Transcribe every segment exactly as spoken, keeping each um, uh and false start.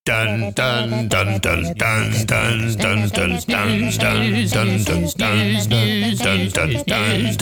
Dun dun dun dun dun dun dun dun dun dun dun dun dun dun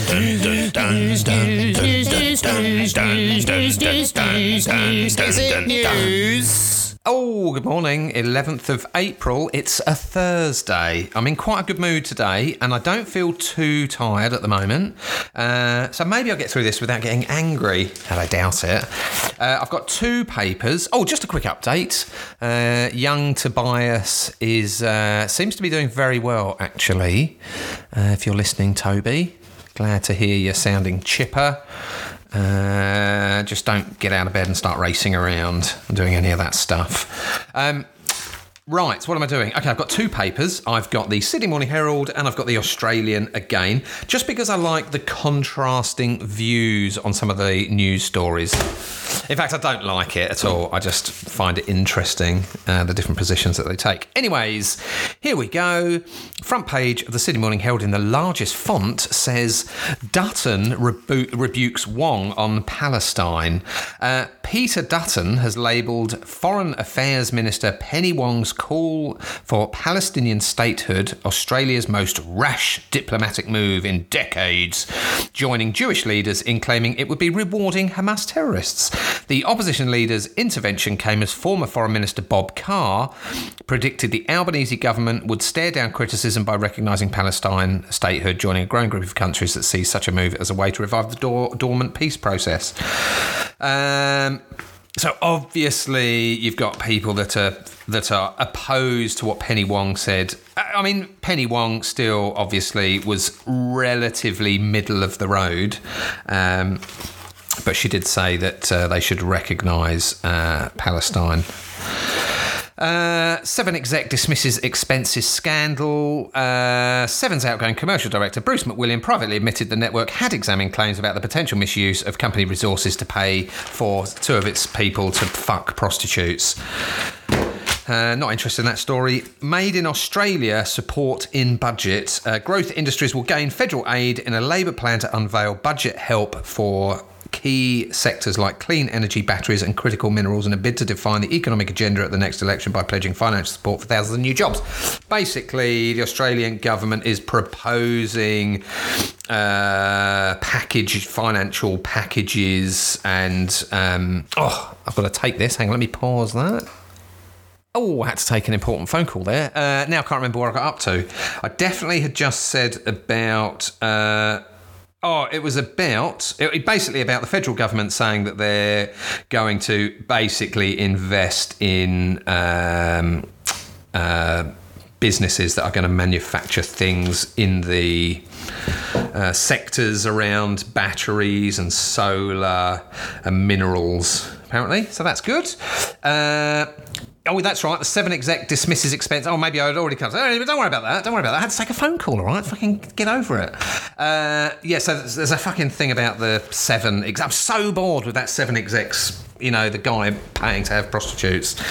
dun news. Oh, good morning, eleventh of April. It's a Thursday. I'm in quite a good mood today and I don't feel too tired at the moment. Uh, so maybe I'll get through this without getting angry. And I doubt it. Uh, I've got two papers. Oh, just a quick update. Uh, young Tobias is uh, seems to be doing very well, actually. Uh, if you're listening, Toby, glad to hear you sounding chipper. Uh, just don't get out of bed and start racing around and doing any of that stuff. Um, right, what am I doing? Okay, I've got two papers. I've got the Sydney Morning Herald and I've got the Australian again, just because I like the contrasting views on some of the news stories. In fact, I don't like it at all. I just find it interesting, uh, the different positions that they take. Anyways, here we go. Front page of the Sydney Morning Herald in the largest font says, Dutton rebu- rebukes Wong on Palestine. Uh, Peter Dutton has labelled Foreign Affairs Minister Penny Wong's call for Palestinian statehood Australia's most rash diplomatic move in decades, joining Jewish leaders in claiming it would be rewarding Hamas terrorists. The opposition leader's intervention came as former Foreign Minister Bob Carr predicted the Albanese government would stare down criticism by recognising Palestine statehood, joining a growing group of countries that see such a move as a way to revive the dor- dormant peace process. Um, so obviously you've got people that are that are opposed to what Penny Wong said. I mean, Penny Wong still obviously was relatively middle of the road. Um, But she did say that uh, they should recognise uh, Palestine. Uh, Seven exec dismisses expenses scandal. Uh, Seven's outgoing commercial director, Bruce McWilliam, privately admitted the network had examined claims about the potential misuse of company resources to pay for two of its people to fuck prostitutes. Uh, not interested in that story. Made in Australia, support in budget. Uh, growth industries will gain federal aid in a Labor plan to unveil budget help for key sectors like clean energy, batteries and critical minerals in a bid to define the economic agenda at the next election by pledging financial support for thousands of new jobs. Basically, the Australian government is proposing uh, package financial packages and... Um, oh, I've got to take this. Hang on, let me pause that. Oh, I had to take an important phone call there. Uh, now I can't remember what I got up to. I definitely had just said about... Uh, Oh, it was about, it, basically about the federal government saying that they're going to basically invest in um, uh, businesses that are going to manufacture things in the uh, sectors around batteries and solar and minerals, apparently. So that's good. Uh, Oh, that's right. The Seven exec dismisses expense. Oh, maybe I'd already come. Oh, don't worry about that. Don't worry about that. I had to take a phone call, all right? Fucking get over it. Uh, yeah, so there's, there's a fucking thing about the Seven exec. I'm so bored with that Seven execs, you know, the guy paying to have prostitutes.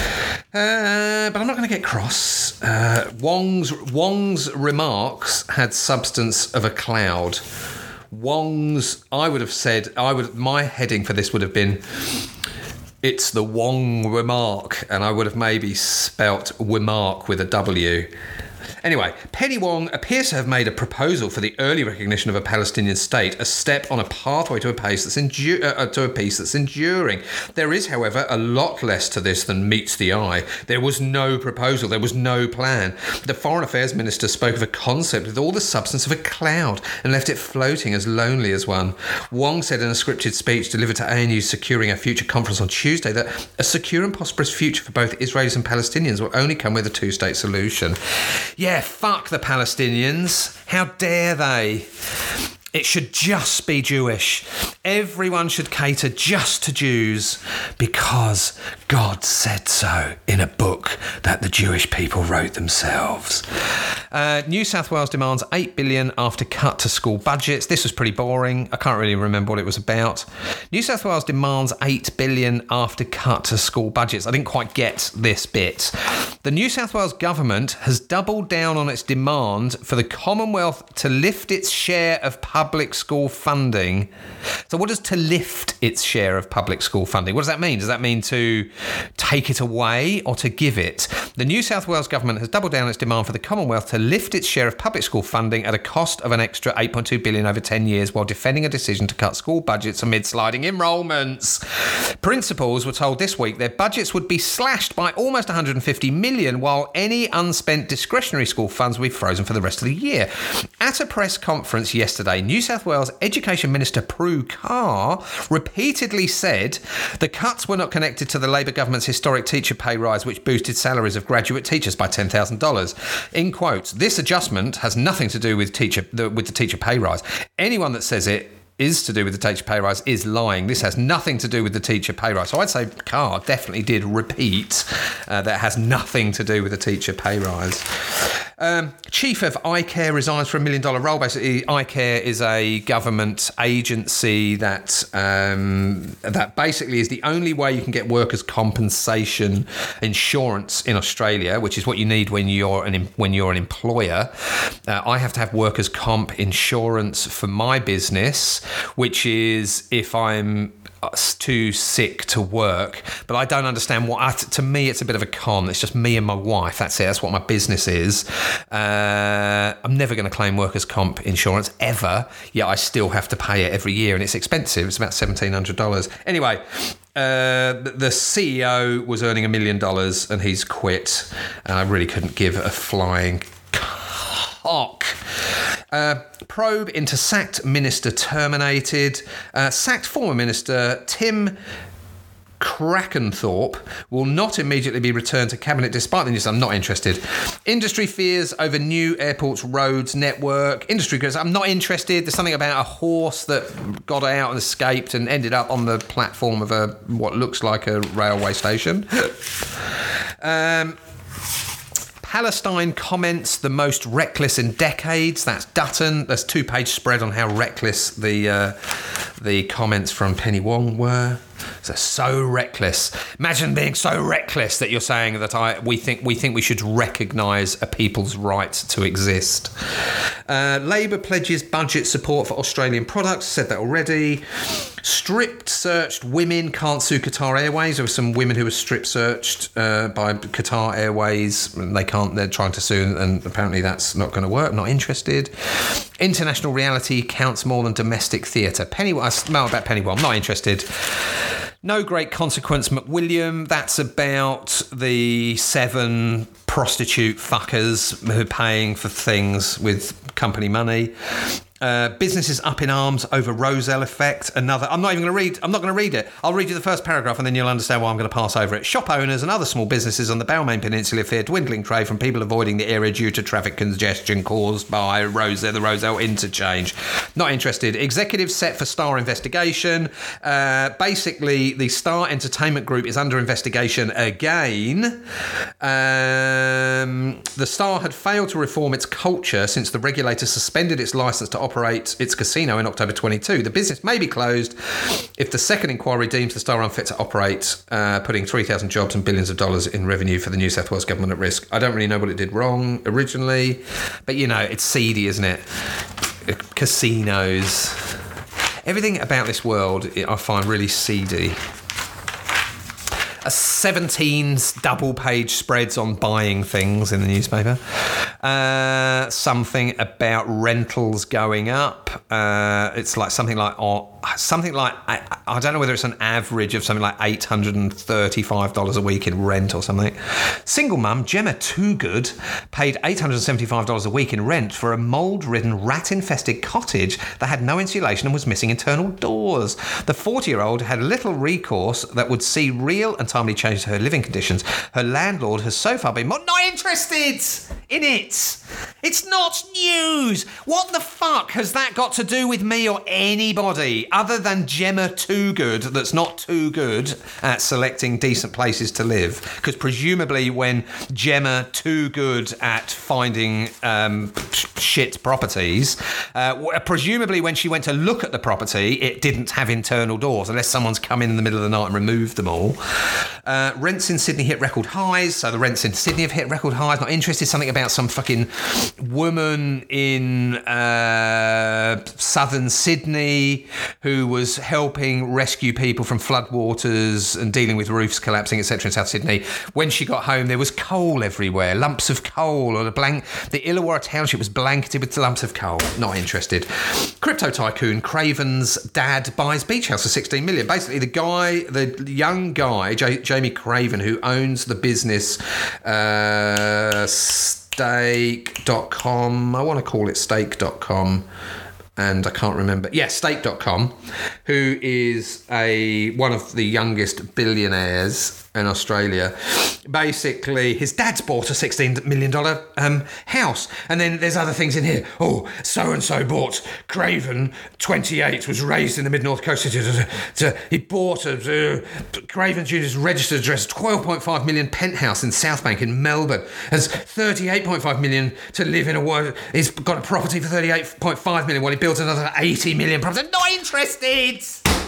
Uh, but I'm not going to get cross. Uh, Wong's, Wong's remarks had substance of a cloud. Wong's, I would have said, I would. my heading for this would have been... It's the Wong remark, and I would have maybe spelt remark with a W. Anyway, Penny Wong appears to have made a proposal for the early recognition of a Palestinian state, a step on a pathway to a peace that's endu- uh, to a peace that's enduring. There is, however, a lot less to this than meets the eye. There was no proposal. There was no plan. The Foreign Affairs Minister spoke of a concept with all the substance of a cloud and left it floating as lonely as one. Wong said in a scripted speech delivered to A N U's Securing Our Future conference on Tuesday that a secure and prosperous future for both Israelis and Palestinians will only come with a two-state solution. Yeah, fuck the Palestinians. How dare they? It should just be Jewish. Everyone should cater just to Jews because God said so in a book that the Jewish people wrote themselves. Uh, New South Wales demands eight billion dollars after cut to school budgets. This was pretty boring. I can't really remember what it was about. New South Wales demands eight billion dollars after cut to school budgets. I didn't quite get this bit. The New South Wales government has doubled down on its demand for the Commonwealth to lift its share of public school funding. So what does to lift its share of public school funding? What does that mean? Does that mean to take it away or to give it? The New South Wales government has doubled down on its demand for the Commonwealth to lift its share of public school funding at a cost of an extra eight point two billion dollars over ten years while defending a decision to cut school budgets amid sliding enrolments. Principals were told this week their budgets would be slashed by almost one hundred fifty million dollars while any unspent discretionary school funds will be frozen for the rest of the year. At a press conference yesterday, New South Wales Education Minister Prue Carr repeatedly said the cuts were not connected to the Labor government's historic teacher pay rise, which boosted salaries of graduate teachers by ten thousand dollars. In quotes, this adjustment has nothing to do with teacher the, with the teacher pay rise. Anyone that says it is to do with the teacher pay rise is lying. This has nothing to do with the teacher pay rise. So I'd say Carr definitely did repeat uh, that has nothing to do with the teacher pay rise. Um, Chief of iCare resigns for a million dollar role. Basically, iCare is a government agency that um, that basically is the only way you can get workers' compensation insurance in Australia, which is what you need when you're an when you're an employer. Uh, I have to have workers' comp insurance for my business, which is if I'm too sick to work, but I don't understand what I, to me it's a bit of a con. It's just me and my wife, that's it, that's what my business is. uh, I'm never going to claim workers' comp insurance ever, yet I still have to pay it every year, and it's expensive. It's about seventeen hundred dollars. Anyway, uh, the C E O was earning a million dollars and he's quit, and I really couldn't give a flying cock. Uh, probe into sacked minister terminated. Uh, sacked former minister Tim Krakenthorpe will not immediately be returned to cabinet despite the news. I'm not interested. Industry fears over new airport's roads network. Industry goes, I'm not interested. There's something about a horse that got out and escaped and ended up on the platform of a what looks like a railway station. um... Palestine comments the most reckless in decades. That's Dutton. There's two-page spread on how reckless the uh, the comments from Penny Wong were. So, so reckless. Imagine being so reckless that you're saying that I we think we think we should recognise a people's right to exist. Uh, Labour pledges budget support for Australian products. Said that already. Stripped searched women can't sue Qatar Airways. There were some women who were strip searched uh, by Qatar Airways. They can't. They're trying to sue, and apparently that's not going to work. Not interested. International reality counts more than domestic theatre. Penny. I smell about Penny Wong. Not interested. No Great Consequence, McWilliam. That's about the seven prostitute fuckers who are paying for things with company money. Uh, businesses up in arms over Rozelle effect. Another. I'm not even going to read. I'm not going to read it. I'll read you the first paragraph, and then you'll understand why I'm going to pass over it. Shop owners and other small businesses on the Balmain Peninsula fear dwindling trade from people avoiding the area due to traffic congestion caused by Rozelle, the Rozelle interchange. Not interested. Executives set for Star investigation. Uh, basically, the Star Entertainment Group is under investigation again. Um, the Star had failed to reform its culture since the regulator suspended its licence to operate its casino in October twenty-two. The business may be closed if the second inquiry deems the Star unfit to operate, uh, putting three thousand jobs and billions of dollars in revenue for the New South Wales government at risk. I don't really know what it did wrong originally, but you know, it's seedy, isn't it? Casinos. Everything about this world I find really seedy. A seventeen double-page spreads on buying things in the newspaper. Uh, something about rentals going up. Uh, it's like something like oh, something like I, I don't know whether it's an average of something like eight hundred thirty-five dollars a week in rent or something. Single mum Gemma Toogood paid eight hundred seventy-five dollars a week in rent for a mould-ridden, rat-infested cottage that had no insulation and was missing internal doors. The forty-year-old had little recourse that would see real and timely change to her living conditions. Her landlord has so far been not interested in it. It's not news. What the fuck has that got to do with me or anybody other than Gemma Toogood that's not too good at selecting decent places to live? Because presumably when Gemma too good at finding um, shit properties, uh, presumably when she went to look at the property, it didn't have internal doors unless someone's come in in the middle of the night and removed them all. Uh, rents in Sydney hit record highs. So the rents in Sydney have hit record highs. Not interested. Something about some fucking woman in uh, southern Sydney who was helping rescue people from floodwaters and dealing with roofs collapsing, et cetera in South Sydney. When she got home, there was coal everywhere, lumps of coal. Or the blank, the Illawarra township was blanketed with lumps of coal. Not interested. Crypto tycoon Craven's dad buys beach house for sixteen million. Basically, the guy, the young guy, J- Jamie Craven, who owns the business uh, stake dot com. I want to call it stake dot com. And I can't remember. Yeah, stake dot com, who is a one of the youngest billionaires in Australia. Basically, his dad's bought a sixteen million dollars um, house. And then there's other things in here. Oh, so-and-so bought Craven, twenty-eight, was raised in the mid-north coast. To, to, he bought a uh, Craven Junior's registered address, twelve point five million penthouse in Southbank in Melbourne. Has thirty-eight point five million to live in a... He's got a property for thirty-eight point five million while he builds another eighty million property. Not interested!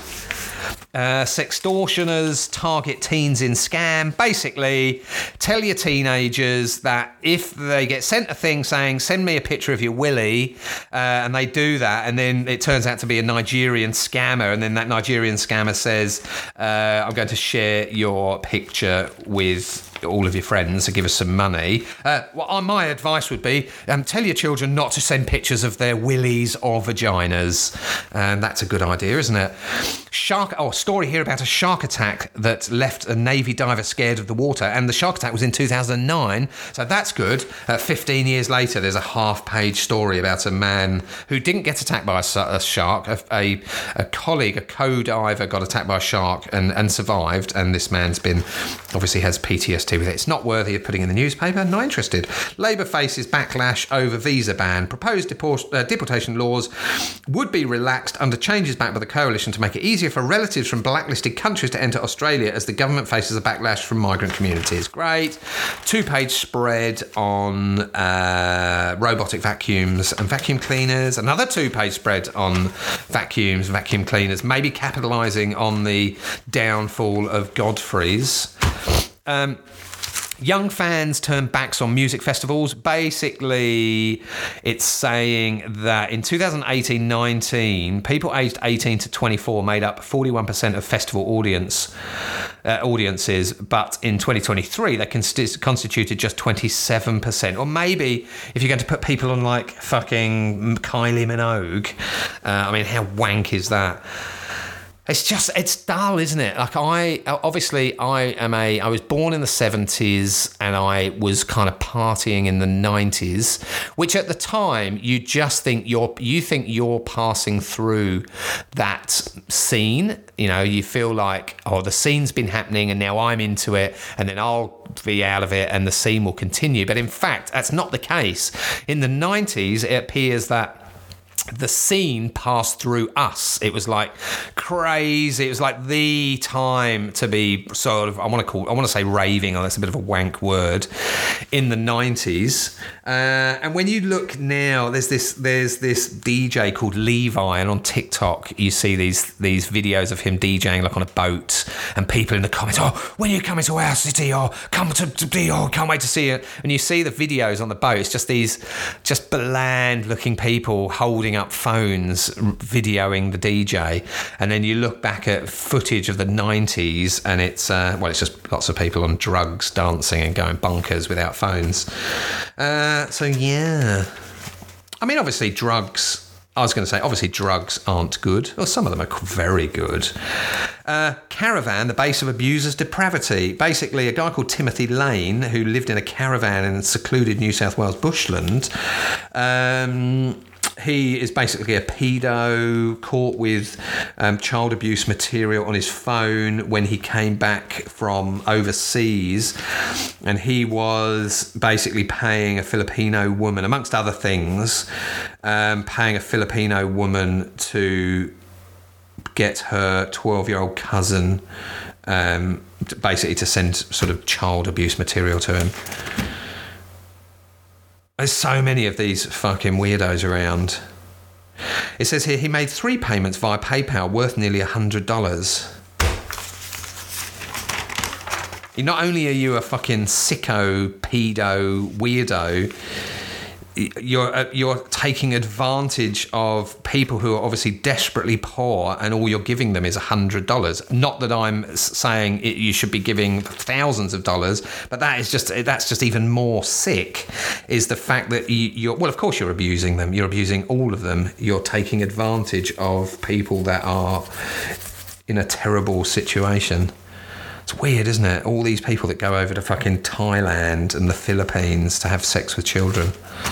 Uh, sextortioners target teens in scam. Basically, tell your teenagers that if they get sent a thing saying, send me a picture of your willy, uh, and they do that, and then it turns out to be a Nigerian scammer, and then that Nigerian scammer says, uh, I'm going to share your picture with all of your friends to give us some money. Uh, well, my advice would be um, tell your children not to send pictures of their willies or vaginas. And that's a good idea, isn't it? Shark. Oh, a story here about a shark attack that left a Navy diver scared of the water. And the shark attack was in two thousand nine. So that's good. Uh, fifteen years later, there's a half-page story about a man who didn't get attacked by a, a shark. A, a, a colleague, a co-diver, got attacked by a shark and, and survived. And this man's been, obviously has P T S D with it. It's not worthy of putting in the newspaper. Not interested. Labour faces backlash over visa ban. Proposed deport, uh, deportation laws would be relaxed under changes backed by the coalition to make it easier for relatives from blacklisted countries to enter Australia as the government faces a backlash from migrant communities. Great. Two-page spread on uh, robotic vacuums and vacuum cleaners. Another two-page spread on vacuums, vacuum cleaners, maybe capitalising on the downfall of Godfrey's. Um, young fans turn backs on music festivals. Basically, it's saying that in two thousand eighteen nineteen, people aged eighteen to twenty-four made up forty-one percent of festival audience uh, audiences, but in twenty twenty-three, they const- constituted just twenty-seven percent. Or maybe if you're going to put people on like fucking Kylie Minogue, uh, I mean, how wank is that? It's just, it's dull, isn't it? Like I, obviously I am a, I was born in the seventies and I was kind of partying in the nineties, which at the time you just think you're, you think you're passing through that scene. You know, you feel like, oh, the scene's been happening and now I'm into it and then I'll be out of it and the scene will continue. But in fact, that's not the case. In the nineties, it appears that the scene passed through us. It was like crazy. It was like the time to be sort of, I want to call, I want to say raving, or that's a bit of a wank word, in the nineties. Uh, and when you look now, there's this there's this D J called Levi, and on TikTok you see these these videos of him DJing like on a boat, and people in the comments, oh, when are you coming to our city? Or come to, to oh, can't wait to see it. And you see the videos on the boat. It's just these just bland looking people holding up phones videoing the D J, and then you look back at footage of the nineties and it's uh, well it's just lots of people on drugs dancing and going bonkers without phones. Uh, so yeah, I mean obviously drugs I was going to say, obviously drugs aren't good. Well, some of them are very good. Uh, caravan, the base of abusers' depravity. Basically, a guy called Timothy Lane, who lived in a caravan in secluded New South Wales bushland, um, he is basically a pedo caught with um, child abuse material on his phone when he came back from overseas, and he was basically paying a Filipino woman, amongst other things, um, paying a Filipino woman to get her twelve-year-old cousin um, basically to send sort of child abuse material to him. There's so many of these fucking weirdos around. It says here he made three payments via PayPal worth nearly one hundred dollars. Not only are you a fucking sicko, pedo, weirdo, you're uh, you're taking advantage of people who are obviously desperately poor, and all you're giving them is a hundred dollars. Not that I'm saying it, you should be giving thousands of dollars, but that is just that's just even more sick. Is the fact that you, you're well, of course you're abusing them. You're abusing all of them. You're taking advantage of people that are in a terrible situation. It's weird, isn't it? All these people that go over to fucking Thailand and the Philippines to have sex with children.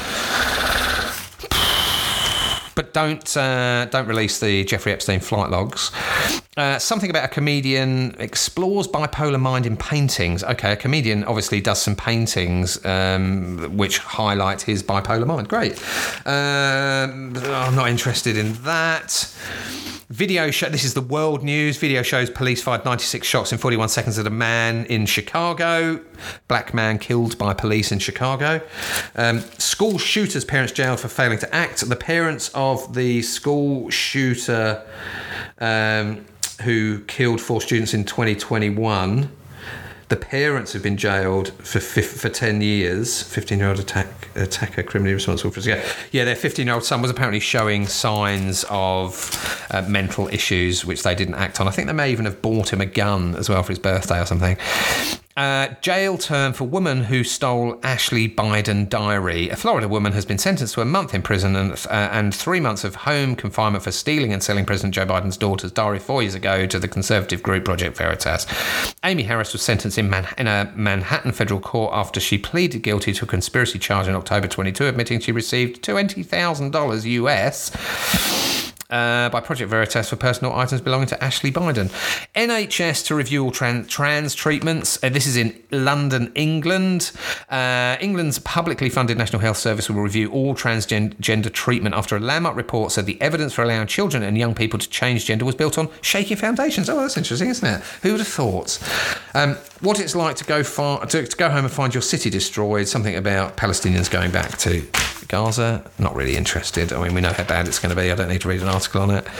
But don't uh, don't release the Jeffrey Epstein flight logs. Uh, something about a comedian explores bipolar mind in paintings. Okay, a comedian obviously does some paintings um, which highlight his bipolar mind. Great. Um, I'm not interested in that. Video show. This is the world news. Video shows police fired ninety-six shots in forty-one seconds at a man in Chicago. Black man killed by police in Chicago. Um, school shooter's parents jailed for failing to act. The parents of the school shooter um, who killed four students in twenty twenty-one. The parents have been jailed for for ten years. fifteen-year-old attack, attacker criminally responsible for... Yeah, yeah, their fifteen-year-old son was apparently showing signs of uh, mental issues, which they didn't act on. I think they may even have bought him a gun as well for his birthday or something. Uh, jail term for woman who stole Ashley Biden diary. A Florida woman has been sentenced to a month in prison and, uh, and three months of home confinement for stealing and selling President Joe Biden's daughter's diary four years ago to the conservative group Project Veritas. Amy Harris was sentenced in, Man- in a Manhattan federal court after she pleaded guilty to a conspiracy charge in October twenty-two, admitting she received twenty thousand dollars U S Uh, by Project Veritas for personal items belonging to Ashley Biden. N H S to review all trans, trans treatments. Uh, this is in London, England. Uh, England's publicly funded National Health Service will review all transgender treatment after a landmark report said the evidence for allowing children and young people to change gender was built on shaky foundations. Oh, that's interesting, isn't it? Who would have thought? Um, what it's like to go far, to, to go home and find your city destroyed. Something about Palestinians going back to Gaza. Not really interested. I mean, we know how bad it's going to be. I don't need to read an article on it.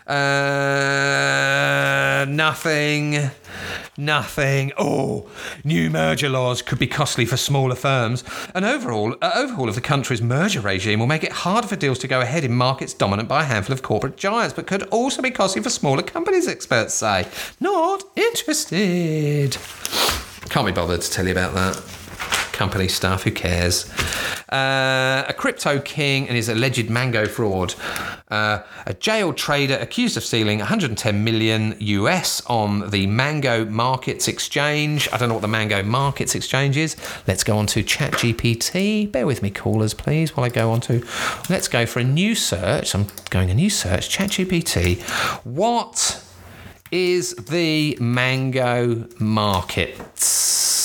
Uh, nothing. Nothing. Oh, new merger laws could be costly for smaller firms. An overall uh, overhaul of the country's merger regime will make it harder for deals to go ahead in markets dominant by a handful of corporate giants, but could also be costly for smaller companies, experts say. Not interested. Can't be bothered to tell you about that. Company stuff, who cares? Uh, a crypto king and his alleged mango fraud. Uh, a jailed trader accused of stealing one hundred ten million U S on the Mango Markets Exchange. I don't know what the Mango Markets Exchange is. Let's go on to ChatGPT. Bear with me, callers, please, while I go on to... Let's go for a new search. I'm going a new search. ChatGPT. What is the Mango Markets?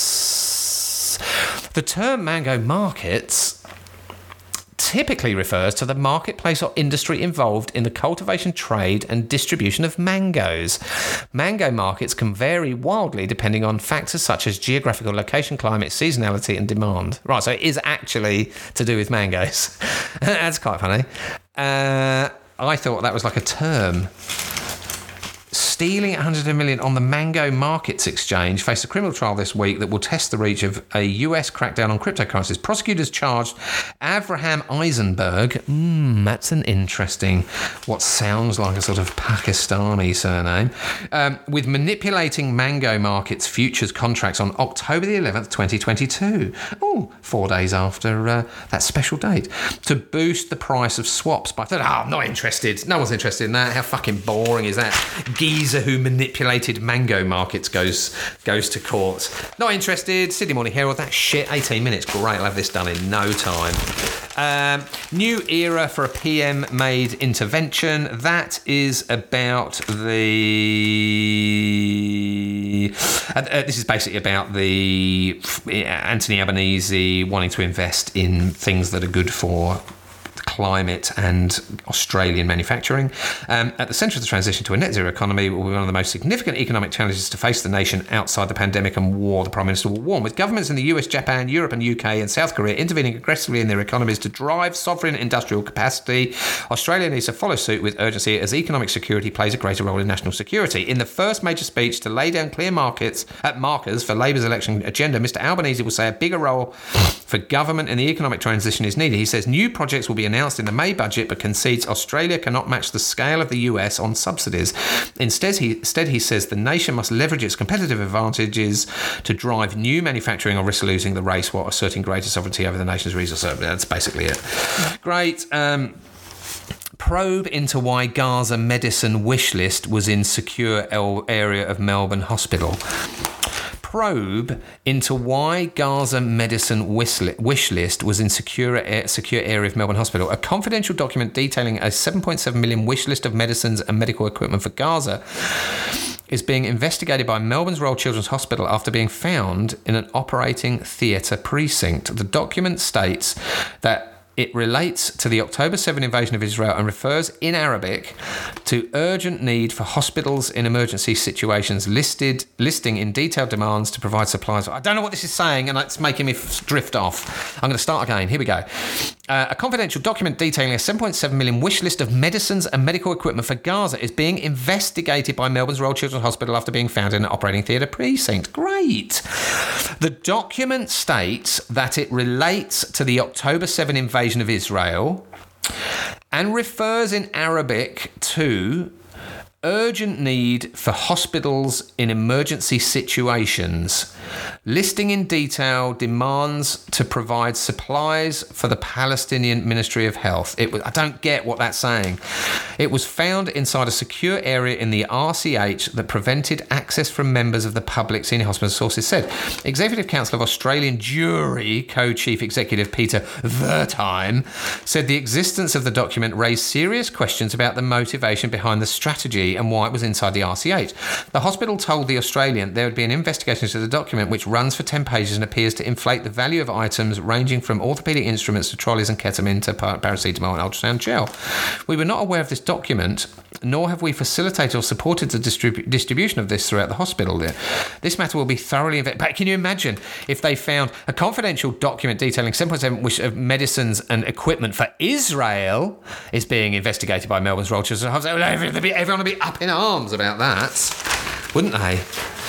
The term mango markets typically refers to the marketplace or industry involved in the cultivation, trade and distribution of mangoes. Mango markets can vary wildly depending on factors such as geographical location, climate, seasonality and demand. Right, so it is actually to do with mangoes. That's quite funny. Uh, I thought that was like a term. Stealing one hundred million on the Mango Markets Exchange faced a criminal trial this week that will test the reach of a U S crackdown on cryptocurrencies. Prosecutors charged Avraham Eisenberg, mm, that's an interesting, what sounds like a sort of Pakistani surname, um, with manipulating Mango Markets futures contracts on October the eleventh, twenty twenty-two. Oh, four days after uh, that special date. To boost the price of swaps by... Oh, I'm not interested. No one's interested in that. How fucking boring is that? Geezer who manipulated mango markets goes goes to court. Not interested. Sydney Morning Herald, that shit. eighteen minutes. Great. I'll have this done in no time. Um, new era for a P M-made intervention. That is about the... Uh, uh, this is basically about the uh, Anthony Albanese wanting to invest in things that are good for climate and Australian manufacturing. Um, at the centre of the transition to a net zero economy will be one of the most significant economic challenges to face the nation outside the pandemic and war, the Prime Minister will warn, with governments in the U S, Japan, Europe and U K and South Korea intervening aggressively in their economies to drive sovereign industrial capacity. Australia needs to follow suit with urgency as economic security plays a greater role in national security. In the first major speech to lay down clear markets at markers for Labour's election agenda, Mister Albanese will say a bigger role for government in the economic transition is needed. He says new projects will be announced in the May budget, but concedes Australia cannot match the scale of the U S on subsidies. Instead, he, instead, he says the nation must leverage its competitive advantages to drive new manufacturing or risk losing the race while asserting greater sovereignty over the nation's resources. That's basically it. Great. Um, probe into why Gaza medicine wish list was in secure area of Melbourne hospital. Probe into why Gaza medicine wish list was in secure secure area of Melbourne Hospital. A confidential document detailing a seven point seven million wish list of medicines and medical equipment for Gaza is being investigated by Melbourne's Royal Children's Hospital after being found in an operating theatre precinct. The document states that it relates to the October seventh invasion of Israel and refers in Arabic to urgent need for hospitals in emergency situations, listed listing in detailed demands to provide supplies. I don't know what this is saying, and it's making me drift off. I'm going to start again. Here we go. Uh, a confidential document detailing a seven point seven million wish list of medicines and medical equipment for Gaza is being investigated by Melbourne's Royal Children's Hospital after being found in an operating theatre precinct. Great. The document states that it relates to the October seventh invasion of Israel and refers in Arabic to urgent need for hospitals in emergency situations, listing in detail demands to provide supplies for the Palestinian Ministry of Health. It was, I don't get what that's saying. It was found inside a secure area in the R C H that prevented access from members of the public, senior hospital sources said. Executive Council of Australian Jury co-chief executive Peter Wertheim said the existence of the document raised serious questions about the motivation behind the strategy and why it was inside the R C H. The hospital told the Australian there would be an investigation into the document, which runs for ten pages and appears to inflate the value of items ranging from orthopaedic instruments to trolleys and ketamine to paracetamol and ultrasound gel. We were not aware of this document, nor have we facilitated or supported the distribu- distribution of this throughout the hospital. This matter will be thoroughly investigated. But can you imagine if they found a confidential document detailing seven point seven which of medicines and equipment for Israel is being investigated by Melbourne's Royal Children's Hospital? Everyone would be up in arms about that, wouldn't they?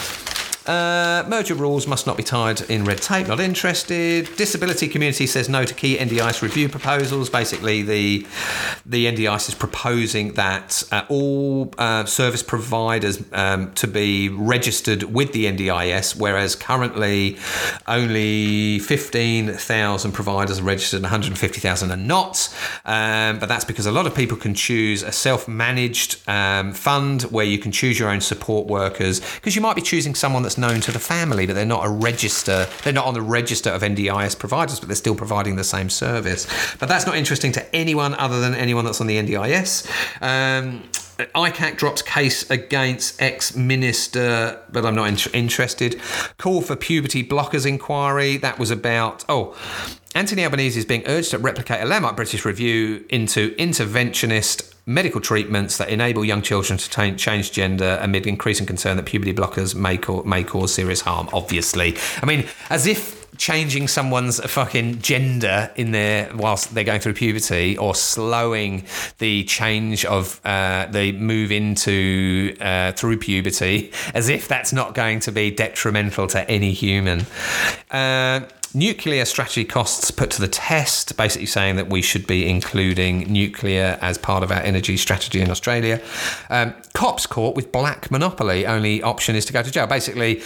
Uh, merger rules must not be tied in red tape, not interested. Disability community says no to key N D I S review proposals. Basically, the the N D I S is proposing that uh, all uh, service providers um, to be registered with the N D I S, whereas currently only fifteen thousand providers are registered and one hundred fifty thousand are not. Um, but that's because a lot of people can choose a self-managed um, fund where you can choose your own support workers, because you might be choosing someone that's known to the family, but they're not a register. They're not on the register of N D I S providers, but they're still providing the same service. But that's not interesting to anyone other than anyone that's on the N D I S. Um, I C A C drops case against ex-minister, but I'm not in- interested. Call for puberty blockers inquiry. That was about, oh, Anthony Albanese is being urged to replicate a landmark British review into interventionist medical treatments that enable young children to t- change gender amid increasing concern that puberty blockers may, co- may cause serious harm, obviously. I mean, as if changing someone's fucking gender in their whilst they're going through puberty or slowing the change of uh, the move into uh, through puberty, as if that's not going to be detrimental to any human. Uh, Nuclear strategy costs put to the test, basically saying that we should be including nuclear as part of our energy strategy in Australia. Um, cops caught with black monopoly, only option is to go to jail. Basically,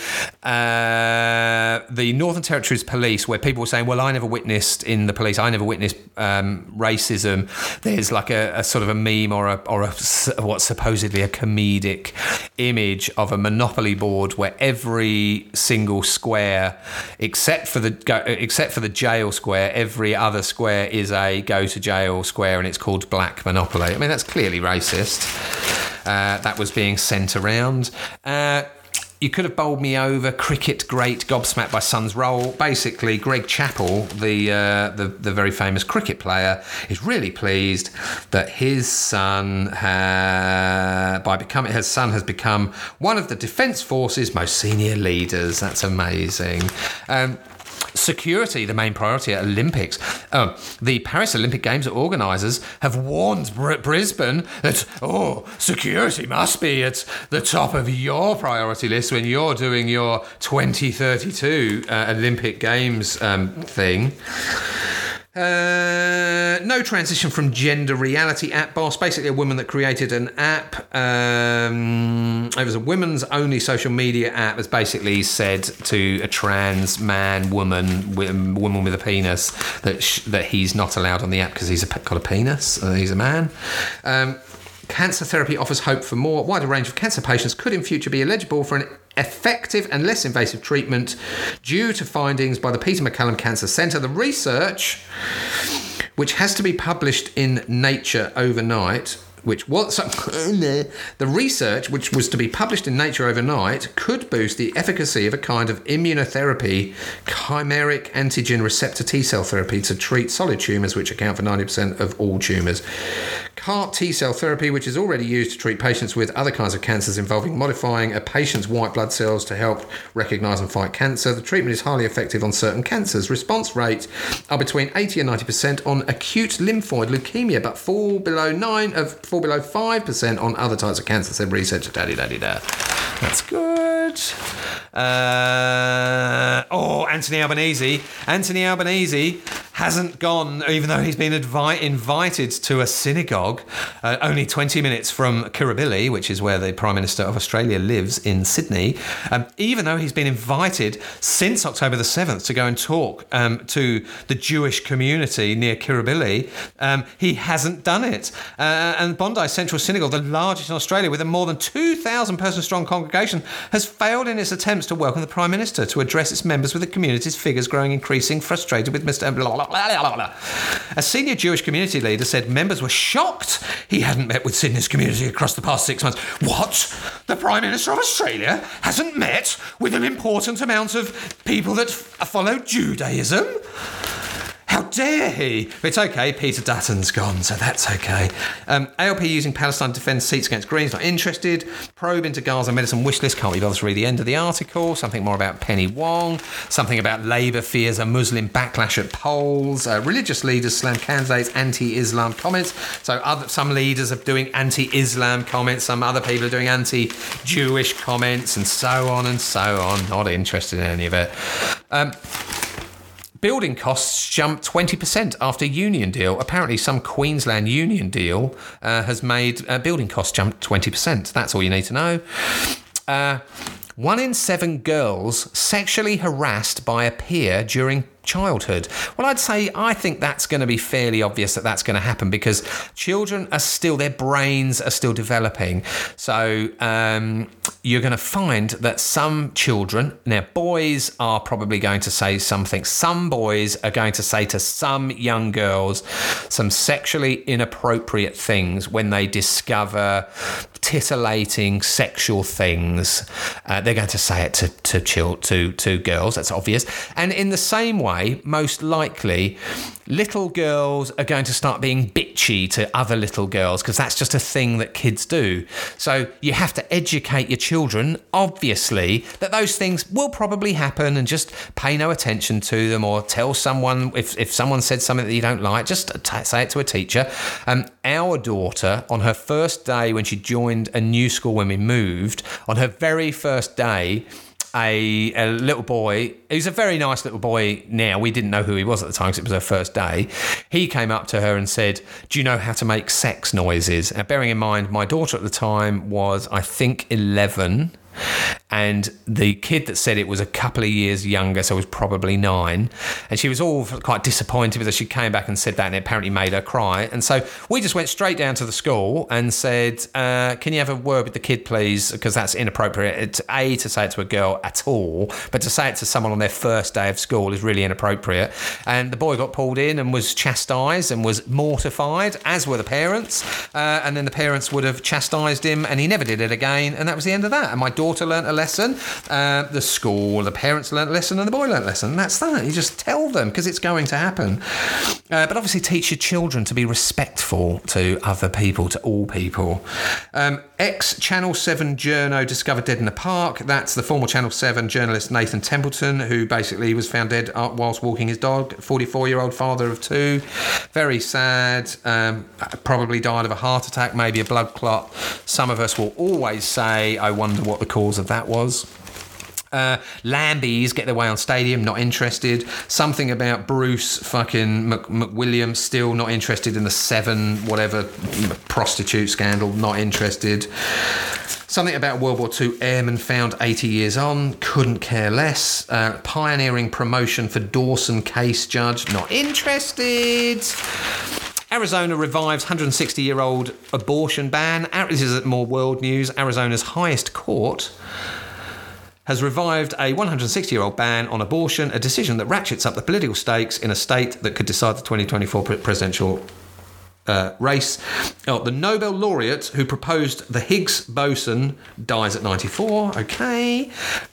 uh, the Northern Territories Police, where people were saying, well, I never witnessed in the police, I never witnessed um, racism. There's like a, a sort of a meme or a, or a, what's supposedly a comedic image of a monopoly board where every single square, except for the except for the jail square, every other square is a go to jail square, and it's called Black Monopoly. I mean, that's clearly racist. Uh, that was being sent around. Uh, You could have bowled me over. Cricket great, gobsmacked by son's role. Basically, Greg Chappell, the, uh, the the very famous cricket player, is really pleased that his son, ha- by becoming his son, has become one of the Defence Force's most senior leaders. That's amazing. Um, Security, the main priority at Olympics. Um, the Paris Olympic Games organisers have warned Br- Brisbane that, oh, security must be at the top of your priority list when you're doing your twenty thirty-two uh, Olympic Games um, thing. Uh, no transition from gender reality app boss. Basically, a woman that created an app. Um, it was a women's only social media app. That's basically said to a trans man, woman, woman with a penis that sh- that he's not allowed on the app because he's a, got a penis. Uh, he's a man. Um, Cancer therapy offers hope for more. A wider range of cancer patients could in future be eligible for an effective and less invasive treatment due to findings by the Peter MacCallum Cancer Centre. The research, which has to be published in Nature overnight, which was the research, which was to be published in Nature overnight, could boost the efficacy of a kind of immunotherapy, chimeric antigen receptor T-cell therapy to treat solid tumours, which account for ninety percent of all tumours. C A R T-cell therapy, which is already used to treat patients with other kinds of cancers involving modifying a patient's white blood cells to help recognise and fight cancer. The treatment is highly effective on certain cancers. Response rates are between eighty and ninety percent on acute lymphoid leukemia, but fall below nine of fall below five percent on other types of cancer, said researcher. Daddy, daddy, da. That's good. Uh, oh, Anthony Albanese. Anthony Albanese hasn't gone, even though he's been advi- invited to a synagogue uh, only twenty minutes from Kirribilli, which is where the Prime Minister of Australia lives in Sydney. Um, even though he's been invited since October the seventh to go and talk um, to the Jewish community near Kirribilli, um, he hasn't done it. Uh, and Bondi Central Synagogue, the largest in Australia with a more than two thousand person strong congregation, has failed in its attempts to welcome the Prime Minister to address its members with the community's figures growing increasing frustrated with Mister Blah, blah, blah, blah, blah. A senior Jewish community leader said members were shocked he hadn't met with Sydney's community across the past six months. What? The Prime Minister of Australia hasn't met with an important amount of people that f- follow Judaism? How dare he? But it's okay, Peter Dutton's gone, so that's okay. Um, A L P using Palestine defence seats against Greens, not interested. Probe into Gaza medicine wish list, can't be bothered to read the end of the article. Something more about Penny Wong. Something about Labour fears a Muslim backlash at polls. Uh, religious leaders slam candidates, anti-Islam comments. So other, some leaders are doing anti-Islam comments, some other people are doing anti-Jewish comments, and so on and so on. Not interested in any of it. Um... Building costs jumped twenty percent after union deal. Apparently some Queensland union deal uh, has made uh, building costs jump twenty percent. That's all you need to know. Uh, one in seven girls sexually harassed by a peer during childhood. Well, I'd say I think that's going to be fairly obvious that that's going to happen because children are still, their brains are still developing. So um, you're going to find that some children, now boys are probably going to say something, some boys are going to say to some young girls some sexually inappropriate things when they discover titillating sexual things. Uh, they're going to say it to to, chil- to to girls, that's obvious. And in the same way, most likely, little girls are going to start being bitchy to other little girls because that's just a thing that kids do. So you have to educate your children, obviously, that those things will probably happen and just pay no attention to them, or tell someone, if, if someone said something that you don't like, just t- say it to a teacher. Um, our daughter, on her first day when she joined a new school when we moved, on her very first day, A, a little boy, he's a very nice little boy now, we didn't know who he was at the time because it was her first day, he came up to her and said, do you know how to make sex noises? Now, bearing in mind, my daughter at the time was, I think, eleven, and the kid that said it was a couple of years younger, so was probably nine, and she was all quite disappointed with her. She came back and said that, and it apparently made her cry. And so we just went straight down to the school and said, uh, can you have a word with the kid, please, because that's inappropriate. It's A, to say it to a girl at all, but to say it to someone on their first day of school is really inappropriate. And the boy got pulled in and was chastised and was mortified, as were the parents, uh, and then the parents would have chastised him, and he never did it again, and that was the end of that. And my daughter learnt a lesson. Uh, the school, the parents learnt a lesson, and the boy learnt a lesson. That's that. You just tell them because it's going to happen. Uh, but obviously teach your children to be respectful to other people, to all people. Um, Ex-Channel seven journo discovered dead in a park. That's the former Channel seven journalist Nathan Templeton, who basically was found dead whilst walking his dog. forty-four-year-old father of two. Very sad. Um, probably died of a heart attack, maybe a blood clot. Some of us will always say, I wonder what the cause of that was. Uh, Lambies get their way on stadium, not interested. Something about Bruce fucking Mc, McWilliams, still not interested in the Seven, whatever, prostitute scandal, not interested. Something about World War Two airmen found eighty years on, couldn't care less. Uh, pioneering promotion for Dawson case judge, not interested. Arizona revives one hundred sixty-year-old abortion ban. This is more world news. Arizona's highest court has revived a one hundred sixty-year-old ban on abortion, a decision that ratchets up the political stakes in a state that could decide the twenty twenty-four presidential uh, race. Oh, the Nobel laureate who proposed the Higgs boson dies at ninety-four. Okay.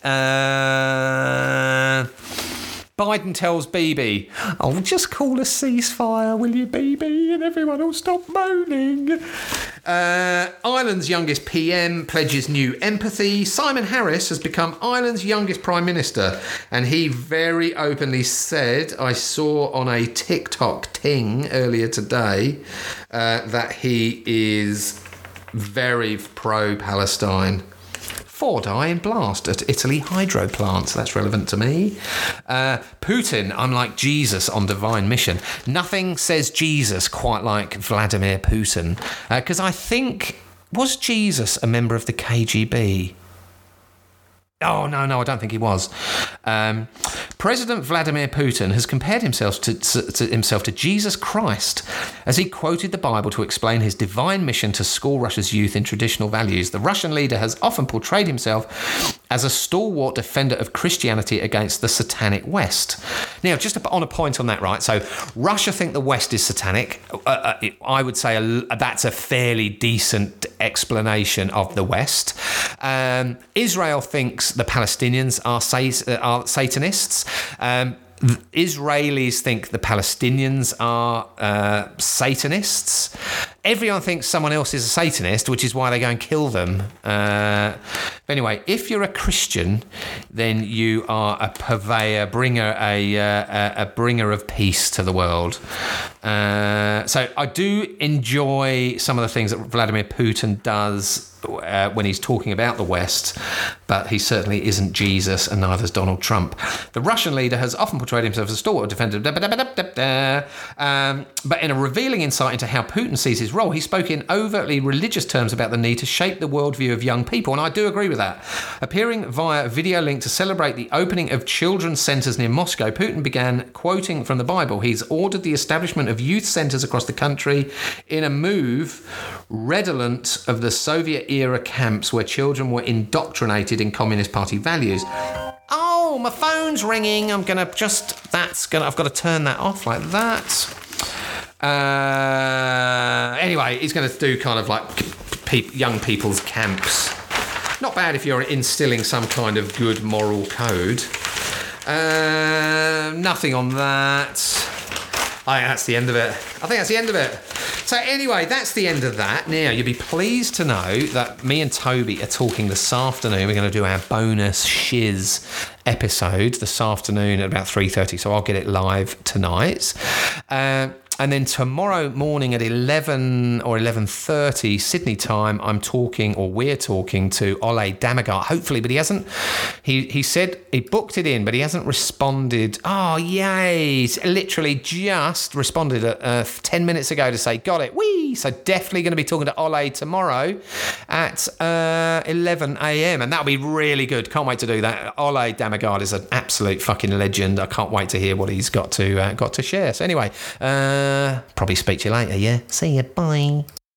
Uh... Biden tells Bibi, "Oh, just call a ceasefire, will you, Bibi? And everyone will stop moaning." Uh, Ireland's youngest P M pledges new empathy. Simon Harris has become Ireland's youngest Prime Minister. And he very openly said, I saw on a TikTok ting earlier today, uh, that he is very pro-Palestine. Ford eye in blast at Italy hydro plants. That's relevant to me. Uh, Putin, I'm like Jesus on divine mission. Nothing says Jesus quite like Vladimir Putin. Because uh, I think, was Jesus a member of the K G B? Oh, no, no, I don't think he was. Um, President Vladimir Putin has compared himself to, to, to himself to Jesus Christ as he quoted the Bible to explain his divine mission to school Russia's youth in traditional values. The Russian leader has often portrayed himself as a stalwart defender of Christianity against the satanic West. Now, just on a point on that, right? So Russia think the West is satanic. Uh, uh, I would say a, that's a fairly decent explanation of the West. Um, Israel thinks the Palestinians are, sa- are Satanists. Um, Israelis think the Palestinians are uh, Satanists. Everyone thinks someone else is a Satanist, which is why they go and kill them. Uh, but anyway, if you're a Christian, then you are a purveyor, bringer, a, uh, a bringer of peace to the world. Uh, so I do enjoy some of the things that Vladimir Putin does Uh, when he's talking about the West, but he certainly isn't Jesus, and neither is Donald Trump. The Russian leader has often portrayed himself as a stalwart defender, um, but in a revealing insight into how Putin sees his role, he spoke in overtly religious terms about the need to shape the worldview of young people, and I do agree with that. Appearing via a video link to celebrate the opening of children's centres near Moscow, Putin began quoting from the Bible. He's ordered the establishment of youth centres across the country in a move redolent of the Soviet-era camps where children were indoctrinated in Communist Party values. Oh, my phone's ringing. I'm gonna just. That's gonna. I've got to turn that off like that. Uh, anyway, he's going to do kind of like pe- young people's camps. Not bad if you're instilling some kind of good moral code. Uh, nothing on that. I think that's the end of it. I think that's the end of it. So anyway, that's the end of that. Now, you'll be pleased to know that me and Toby are talking this afternoon. We're going to do our bonus shiz episode this afternoon at about three thirty, so I'll get it live tonight. Uh, And then tomorrow morning at eleven or eleven thirty Sydney time, I'm talking, or we're talking to Ole Damagard, hopefully, but he hasn't, he he said he booked it in, but he hasn't responded. Oh, yay. He's literally just responded uh, ten minutes ago to say, got it, whee. So definitely going to be talking to Ole tomorrow at uh, eleven a.m. And that'll be really good. Can't wait to do that. Ole Damagard is an absolute fucking legend. I can't wait to hear what he's got to, uh, got to share. So anyway, uh, Uh, probably speak to you later, yeah? See you, bye.